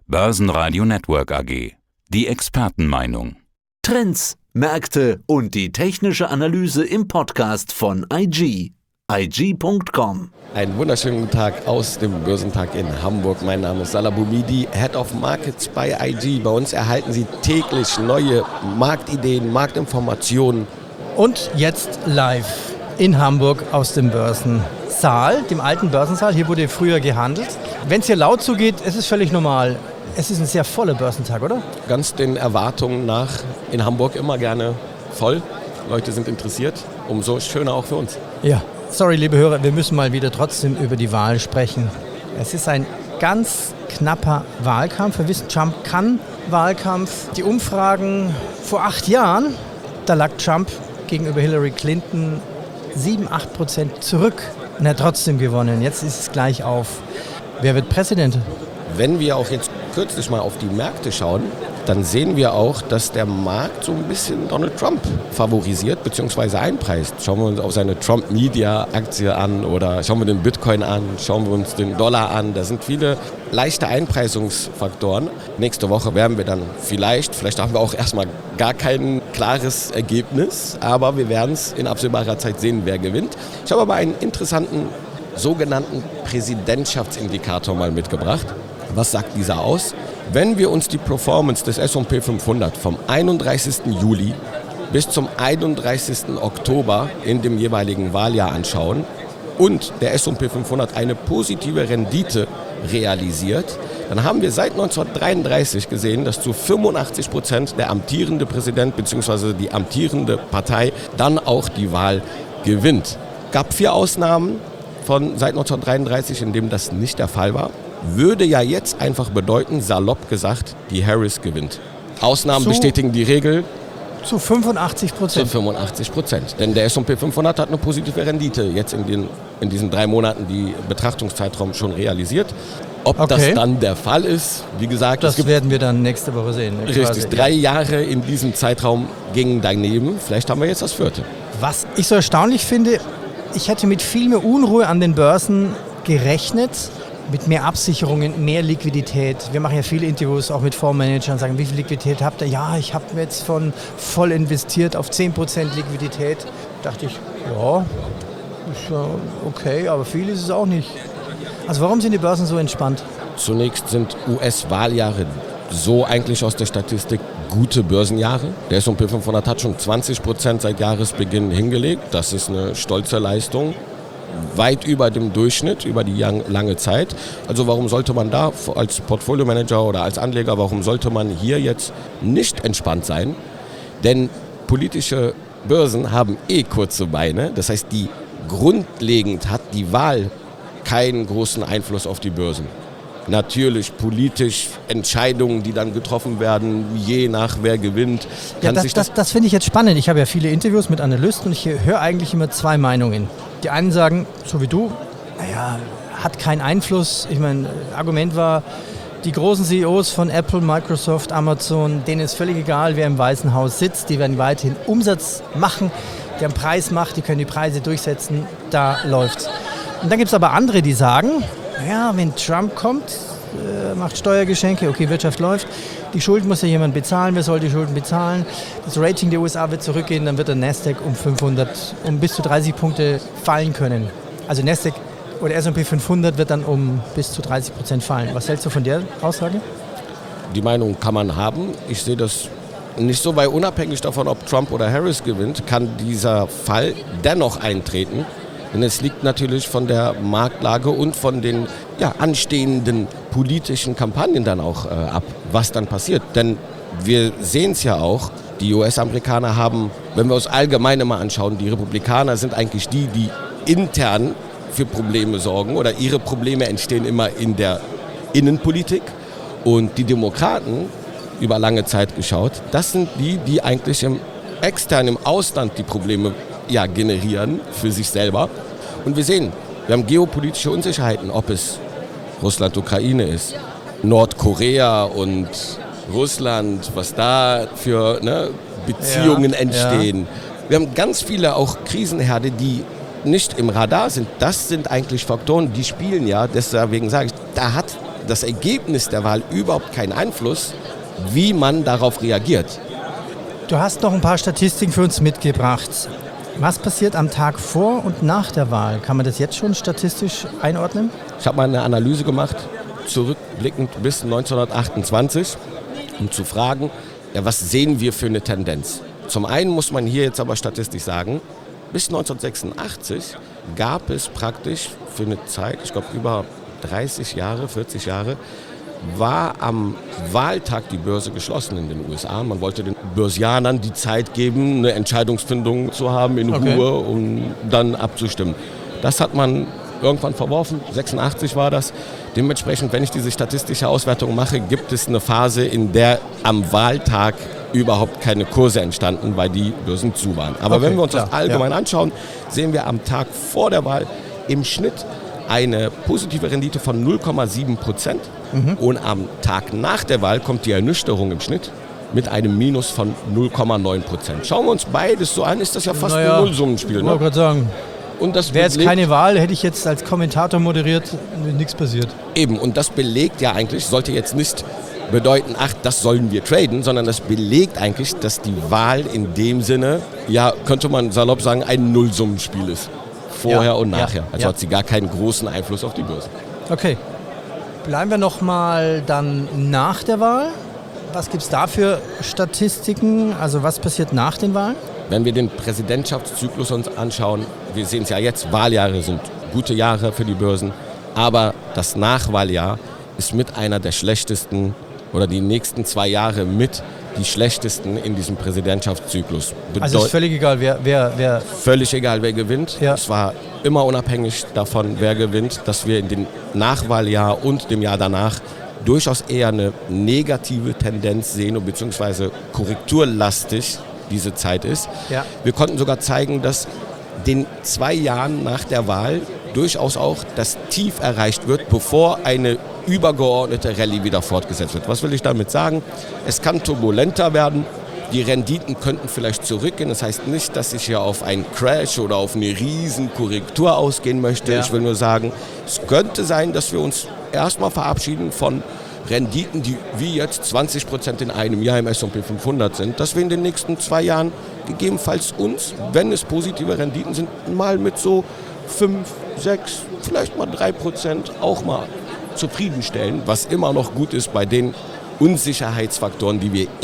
Börsenradio Network AG. Die Expertenmeinung. Trends, Märkte und die technische Analyse im Podcast von IG. IG.com. Einen wunderschönen guten Tag aus dem Börsentag in Hamburg. Mein Name ist Salah Boumidi, Head of Markets bei IG. Bei uns erhalten Sie täglich neue Marktideen, Marktinformationen. Und jetzt live in Hamburg aus dem Börsensaal, dem alten Börsensaal. Hier wurde früher gehandelt. Wenn es hier laut zugeht, ist es völlig normal. Es ist ein sehr voller Börsentag, oder? Ganz den Erwartungen nach in Hamburg immer gerne voll. Leute sind interessiert, umso schöner auch für uns. Ja, sorry, liebe Hörer, wir müssen mal wieder trotzdem über die Wahl sprechen. Es ist ein ganz knapper Wahlkampf. Wir wissen, Trump kann Wahlkampf. Die Umfragen vor 8 Jahren, da lag Trump gegenüber Hillary Clinton 7-8% zurück und er hat trotzdem gewonnen. Jetzt ist es gleich auf. Wer wird Präsident? Wenn wir auch jetzt kürzlich mal auf die Märkte schauen, dann sehen wir auch, dass der Markt so ein bisschen Donald Trump favorisiert bzw. einpreist. Schauen wir uns auf seine Trump-Media-Aktie an oder schauen wir den Bitcoin an, schauen wir uns den Dollar an. Da sind viele leichte Einpreisungsfaktoren. Nächste Woche werden wir dann vielleicht haben wir auch erstmal gar kein klares Ergebnis, aber wir werden es in absehbarer Zeit sehen, wer gewinnt. Ich habe aber einen interessanten sogenannten Präsidentschaftsindikator mal mitgebracht. Was sagt dieser aus? Wenn wir uns die Performance des S&P 500 vom 31. Juli bis zum 31. Oktober in dem jeweiligen Wahljahr anschauen und der S&P 500 eine positive Rendite realisiert, dann haben wir seit 1933 gesehen, dass zu 85% der amtierende Präsident bzw. die amtierende Partei dann auch die Wahl gewinnt. Gab 4 Ausnahmen von seit 1933, in dem das nicht der Fall war. Würde ja jetzt einfach bedeuten, salopp gesagt, die Harris gewinnt. Ausnahmen bestätigen die Regel. Zu 85%. Zu 85%. Denn der S&P 500 hat eine positive Rendite jetzt in diesen 3 Monaten, die Betrachtungszeitraum schon realisiert. Ob das dann der Fall ist, wie gesagt, das werden wir dann nächste Woche sehen. Richtig, 3 Jahre in diesem Zeitraum gingen daneben. Vielleicht haben wir jetzt das 4. Was ich so erstaunlich finde, ich hätte mit viel mehr Unruhe an den Börsen gerechnet. Mit mehr Absicherungen, mehr Liquidität. Wir machen ja viele Interviews auch mit Fondsmanagern und sagen, wie viel Liquidität habt ihr? Ja, ich habe jetzt von voll investiert auf 10% Liquidität. Dachte ich, ja, ist ja okay, aber viel ist es auch nicht. Also warum sind die Börsen so entspannt? Zunächst sind US-Wahljahre so eigentlich aus der Statistik gute Börsenjahre. Der S&P 500 hat schon 20% seit Jahresbeginn hingelegt. Das ist eine stolze Leistung. Weit über dem Durchschnitt, über die lange Zeit. Also warum sollte man da als Portfolio-Manager oder als Anleger, warum sollte man hier jetzt nicht entspannt sein? Denn politische Börsen haben kurze Beine. Das heißt, grundlegend hat die Wahl keinen großen Einfluss auf die Börsen. Natürlich politisch Entscheidungen, die dann getroffen werden, je nach wer gewinnt. Das finde ich jetzt spannend. Ich habe ja viele Interviews mit Analysten und ich höre eigentlich immer 2 Meinungen. Die einen sagen, so wie du, naja, hat keinen Einfluss. Ich meine, Argument war, die großen CEOs von Apple, Microsoft, Amazon, denen ist völlig egal, wer im Weißen Haus sitzt. Die werden weiterhin Umsatz machen, die haben Preismacht, die können die Preise durchsetzen, da läuft's. Und dann gibt es aber andere, die sagen, naja, wenn Trump kommt, macht Steuergeschenke, okay, Wirtschaft läuft, die Schulden muss ja jemand bezahlen, wer soll die Schulden bezahlen? Das Rating der USA wird zurückgehen, dann wird der Nasdaq um bis zu 30 Punkte fallen können. Also Nasdaq oder S&P 500 wird dann um bis zu 30% fallen. Was hältst du von der Aussage? Die Meinung kann man haben. Ich sehe das nicht so, weil unabhängig davon, ob Trump oder Harris gewinnt, kann dieser Fall dennoch eintreten. Denn es liegt natürlich von der Marktlage und von den anstehenden politischen Kampagnen dann auch ab, was dann passiert. Denn wir sehen es ja auch, die US-Amerikaner haben, wenn wir uns allgemein mal anschauen, die Republikaner sind eigentlich die intern für Probleme sorgen oder ihre Probleme entstehen immer in der Innenpolitik. Und die Demokraten, über lange Zeit geschaut, das sind die eigentlich im Ausland die Probleme generieren für sich selber. Und wir sehen, wir haben geopolitische Unsicherheiten, ob es Russland, Ukraine ist, Nordkorea und Russland, was da für Beziehungen entstehen. Wir haben ganz viele auch Krisenherde, die nicht im Radar sind. Das sind eigentlich Faktoren, die spielen deswegen sage ich, da hat das Ergebnis der Wahl überhaupt keinen Einfluss, wie man darauf reagiert. Du hast noch ein paar Statistiken für uns mitgebracht. Was passiert am Tag vor und nach der Wahl? Kann man das jetzt schon statistisch einordnen? Ich habe mal eine Analyse gemacht, zurückblickend bis 1928, um zu fragen, ja, was sehen wir für eine Tendenz? Zum einen muss man hier jetzt aber statistisch sagen, bis 1986 gab es praktisch für eine Zeit, ich glaube über 30 Jahre, 40 Jahre, war am Wahltag die Börse geschlossen in den USA. Man wollte den Börsianern die Zeit geben, eine Entscheidungsfindung zu haben in Ruhe, um dann abzustimmen. Das hat man irgendwann verworfen, 86 war das. Dementsprechend, wenn ich diese statistische Auswertung mache, gibt es eine Phase, in der am Wahltag überhaupt keine Kurse entstanden, weil die Börsen zu waren. Aber wenn wir uns das allgemein anschauen, sehen wir am Tag vor der Wahl im Schnitt eine positive Rendite von 0,7%. Und am Tag nach der Wahl kommt die Ernüchterung im Schnitt mit einem Minus von 0,9%. Schauen wir uns beides so an, ist das ja fast ein Nullsummenspiel. Ich wollte gerade sagen, und das wäre jetzt keine Wahl, hätte ich jetzt als Kommentator moderiert, nichts passiert. Eben, und das belegt ja eigentlich, sollte jetzt nicht bedeuten, ach, das sollen wir traden, sondern das belegt eigentlich, dass die Wahl in dem Sinne, ja, könnte man salopp sagen, ein Nullsummenspiel ist. Vorher und nachher. Also hat sie gar keinen großen Einfluss auf die Börse. Okay. Bleiben wir noch mal dann nach der Wahl. Was gibt es da für Statistiken? Also was passiert nach den Wahlen? Wenn wir den Präsidentschaftszyklus uns anschauen, wir sehen es ja jetzt, Wahljahre sind gute Jahre für die Börsen, aber das Nachwahljahr ist mit einer der schlechtesten oder die nächsten 2 Jahre mit die schlechtesten in diesem Präsidentschaftszyklus. Also ist völlig egal, wer völlig egal, wer gewinnt. Ja. Es war immer unabhängig davon, wer gewinnt, dass wir in dem Nachwahljahr und dem Jahr danach durchaus eher eine negative Tendenz sehen, beziehungsweise korrekturlastig diese Zeit ist. Ja. Wir konnten sogar zeigen, dass den 2 Jahren nach der Wahl durchaus auch das Tief erreicht wird, bevor eine übergeordnete Rallye wieder fortgesetzt wird. Was will ich damit sagen? Es kann turbulenter werden, die Renditen könnten vielleicht zurückgehen. Das heißt nicht, dass ich hier auf einen Crash oder auf eine riesen Korrektur ausgehen möchte. Ja. Ich will nur sagen, es könnte sein, dass wir uns erstmal verabschieden von Renditen, die wie jetzt 20% in einem Jahr im S&P 500 sind, dass wir in den nächsten 2 Jahren gegebenenfalls uns, wenn es positive Renditen sind, mal mit so 5, 6, vielleicht mal 3% auch mal zufriedenstellen, was immer noch gut ist bei den Unsicherheitsfaktoren, die wir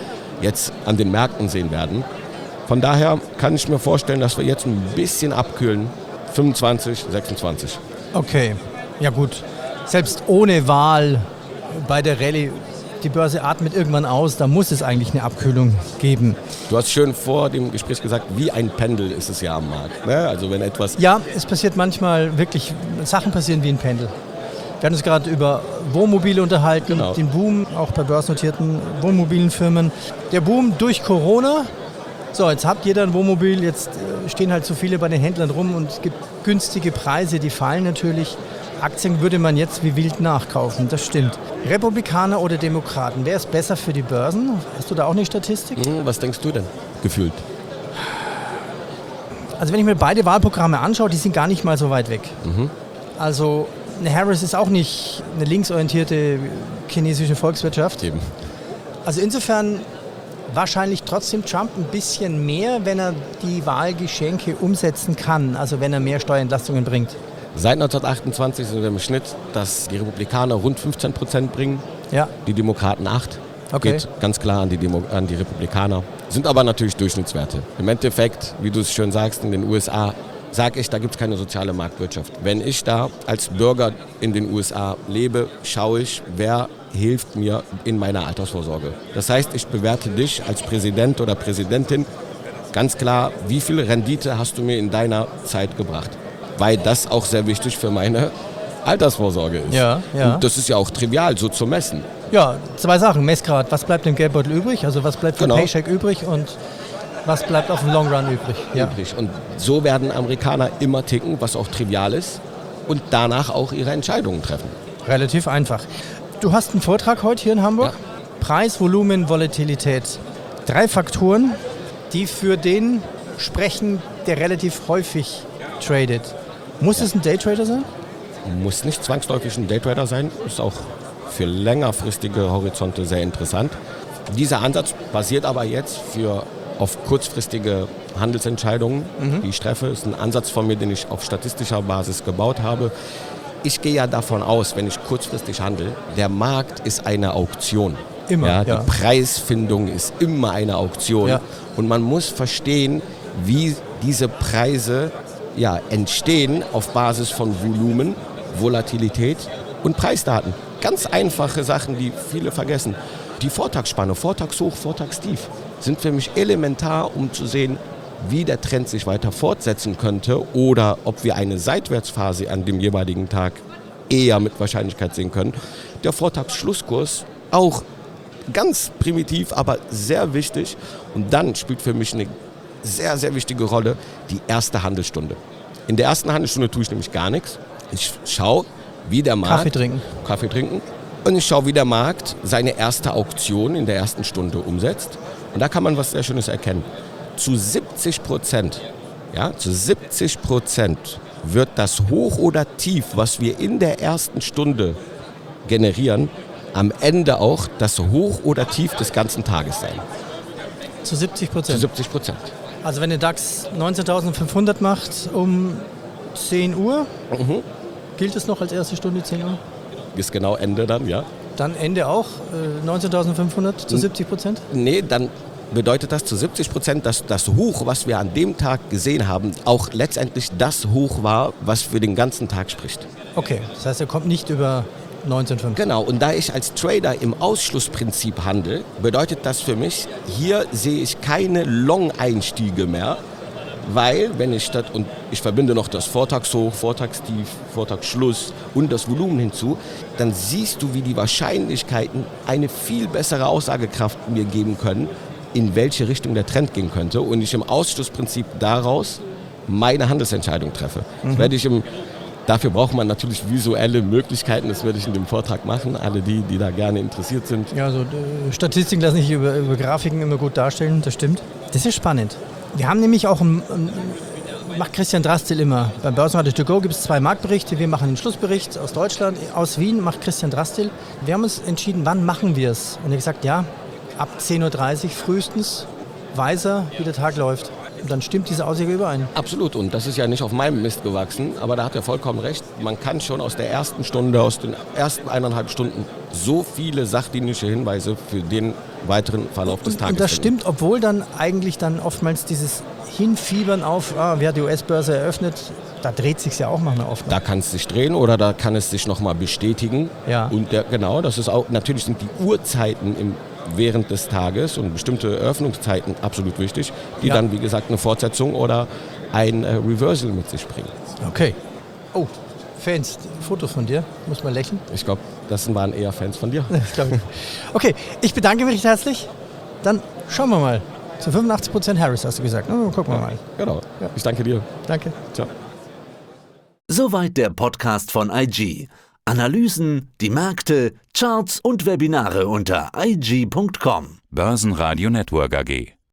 jetzt an den Märkten sehen werden. Von daher kann ich mir vorstellen, dass wir jetzt ein bisschen abkühlen, 25, 26. Okay, ja gut. Selbst ohne Wahl bei der Rallye, die Börse atmet irgendwann aus, da muss es eigentlich eine Abkühlung geben. Du hast schön vor dem Gespräch gesagt, wie ein Pendel ist es ja am Markt. Ne? Also wenn etwas... Ja, es passiert manchmal wirklich, Sachen passieren wie ein Pendel. Wir hatten uns gerade über Wohnmobile unterhalten, den Boom auch bei börsennotierten Wohnmobilenfirmen. Der Boom durch Corona. So, jetzt hat jeder ein Wohnmobil, jetzt stehen halt so viele bei den Händlern rum und es gibt günstige Preise, die fallen natürlich. Aktien würde man jetzt wie wild nachkaufen, das stimmt. Republikaner oder Demokraten, wer ist besser für die Börsen? Hast du da auch eine Statistik? Was denkst du denn, gefühlt? Also wenn ich mir beide Wahlprogramme anschaue, die sind gar nicht mal so weit weg. Also eine Harris ist auch nicht eine linksorientierte chinesische Volkswirtschaft. Eben. Also insofern wahrscheinlich trotzdem Trump ein bisschen mehr, wenn er die Wahlgeschenke umsetzen kann, also wenn er mehr Steuerentlastungen bringt. Seit 1928 sind wir im Schnitt, dass die Republikaner rund 15% bringen, die Demokraten 8%. Okay. Geht ganz klar an die Republikaner. Sind aber natürlich Durchschnittswerte. Im Endeffekt, wie du es schön sagst, in den USA sage ich, da gibt es keine soziale Marktwirtschaft. Wenn ich da als Bürger in den USA lebe, schaue ich, wer hilft mir in meiner Altersvorsorge. Das heißt, ich bewerte dich als Präsident oder Präsidentin ganz klar, wie viel Rendite hast du mir in deiner Zeit gebracht? Weil das auch sehr wichtig für meine Altersvorsorge ist. Ja. Und das ist ja auch trivial, so zu messen. Ja, 2 Sachen. Messgrad, was bleibt im Geldbeutel übrig? Also was bleibt vom Paycheck übrig und was bleibt auf dem Long Run übrig? Ja. Und so werden Amerikaner immer ticken, was auch trivial ist, und danach auch ihre Entscheidungen treffen. Relativ einfach. Du hast einen Vortrag heute hier in Hamburg. Ja. Preis, Volumen, Volatilität. 3 Faktoren, die für den sprechen, der relativ häufig tradet. Muss es ein Daytrader sein? Muss nicht zwangsläufig ein Daytrader sein, ist auch für längerfristige Horizonte sehr interessant. Dieser Ansatz basiert aber jetzt auf kurzfristige Handelsentscheidungen, die ich treffe. Das ist ein Ansatz von mir, den ich auf statistischer Basis gebaut habe. Ich gehe ja davon aus, wenn ich kurzfristig handle, der Markt ist eine Auktion. Immer, Die Preisfindung ist immer eine Auktion. Ja. Und man muss verstehen, wie diese Preise entstehen auf Basis von Volumen, Volatilität und Preisdaten. Ganz einfache Sachen, die viele vergessen. Die Vortagsspanne, Vortagshoch, Vortagstief, sind für mich elementar, um zu sehen, wie der Trend sich weiter fortsetzen könnte oder ob wir eine Seitwärtsphase an dem jeweiligen Tag eher mit Wahrscheinlichkeit sehen können. Der Vortagsschlusskurs auch ganz primitiv, aber sehr wichtig. Und dann spielt für mich eine sehr, sehr wichtige Rolle die erste Handelsstunde. In der ersten Handelsstunde tue ich nämlich gar nichts. Ich schaue, wie der Markt... Kaffee trinken. Und ich schaue, wie der Markt seine erste Auktion in der ersten Stunde umsetzt. Und da kann man was sehr Schönes erkennen. Zu 70%, wird das Hoch oder Tief, was wir in der ersten Stunde generieren, am Ende auch das Hoch oder Tief des ganzen Tages sein. Zu 70%? Zu 70%. Also wenn der DAX 19.500 macht um 10 Uhr, gilt es noch als erste Stunde 10 Uhr? Ist genau Ende dann, ja. Dann Ende auch 19.500 zu 70%? Nee, dann bedeutet das zu 70%, dass das Hoch, was wir an dem Tag gesehen haben, auch letztendlich das Hoch war, was für den ganzen Tag spricht. Okay, das heißt, er kommt nicht über 19,5. Genau, und da ich als Trader im Ausschlussprinzip handle, bedeutet das für mich, hier sehe ich keine Long-Einstiege mehr, weil, wenn ich und ich verbinde noch das Vortagshoch, Vortagstief, Vortagsschluss und das Volumen hinzu, dann siehst du, wie die Wahrscheinlichkeiten eine viel bessere Aussagekraft mir geben können, in welche Richtung der Trend gehen könnte und ich im Ausschlussprinzip daraus meine Handelsentscheidung treffe. Das werde ich dafür braucht man natürlich visuelle Möglichkeiten, das werde ich in dem Vortrag machen, alle die da gerne interessiert sind. Ja, also Statistiken lassen sich über Grafiken immer gut darstellen, das stimmt. Das ist spannend. Wir haben nämlich auch, macht Christian Drastil immer, beim Börsenradio To Go gibt es 2 Marktberichte, wir machen den Schlussbericht aus Deutschland, aus Wien macht Christian Drastil. Wir haben uns entschieden, wann machen wir es? Und er hat gesagt, ja, ab 10.30 Uhr frühestens weiß er, wie der Tag läuft. Und dann stimmt diese Aussage überein. Absolut, und das ist ja nicht auf meinem Mist gewachsen, aber da hat er vollkommen recht. Man kann schon aus der ersten Stunde, aus den ersten 1,5 Stunden so viele sachdienliche Hinweise für den weiteren Verlauf des Tages Und das finden. stimmt, obwohl dann eigentlich dann oftmals dieses Hinfiebern auf, wer hat die US-Börse eröffnet, da dreht sich ja auch manchmal oft. Da kann es sich drehen oder da kann es sich nochmal bestätigen. Ja. Und das ist auch, natürlich sind die Uhrzeiten während des Tages und bestimmte Eröffnungszeiten absolut wichtig, die dann, wie gesagt, eine Fortsetzung oder ein Reversal mit sich bringen. Okay. Oh, Fans, Fotos von dir, muss man lächeln. Ich glaube, das waren eher Fans von dir. Das glaub ich. Okay, ich bedanke mich recht herzlich. Dann schauen wir mal. Zu 85% Harris hast du gesagt. Gucken wir mal. Genau. Ja. Ich danke dir. Danke. Ciao. Soweit der Podcast von IG. Analysen, die Märkte, Charts und Webinare unter IG.com. Börsenradio Network AG.